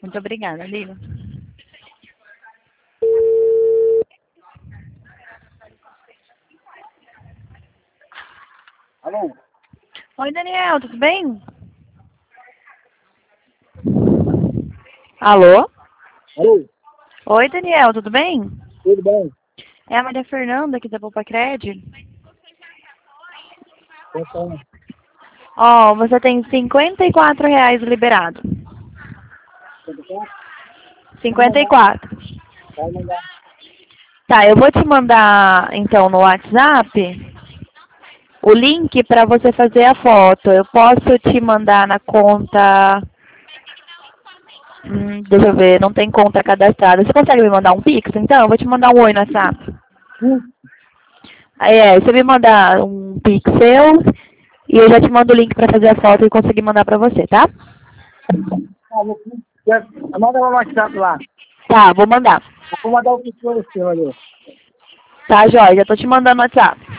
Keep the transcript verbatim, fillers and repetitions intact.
Muito obrigada, Lila. Alô? Oi, Daniel, tudo bem? Alô? Alô? Oi, Daniel, tudo bem? Tudo bem? É a Maria Fernanda aqui da Poupa Cred. Então, Ó, você tem cinquenta e quatro reais liberado. cinquenta e quatro. vai mandar. Tá, eu vou te mandar, então, no WhatsApp o link para você fazer a foto. Eu posso te mandar na conta... Hum, deixa eu ver, não tem conta cadastrada. Você consegue me mandar um Pix, então? Eu vou te mandar um oi no WhatsApp. Hum, Aí, é, você me mandar um Pix seu e eu já te mando o link para fazer a foto e conseguir mandar para você, tá? ah, vou- quer- Manda lá no WhatsApp lá. Tá, vou mandar. Vou mandar o que for o senhor ali. Tá, Jorge, eu tô te mandando no WhatsApp.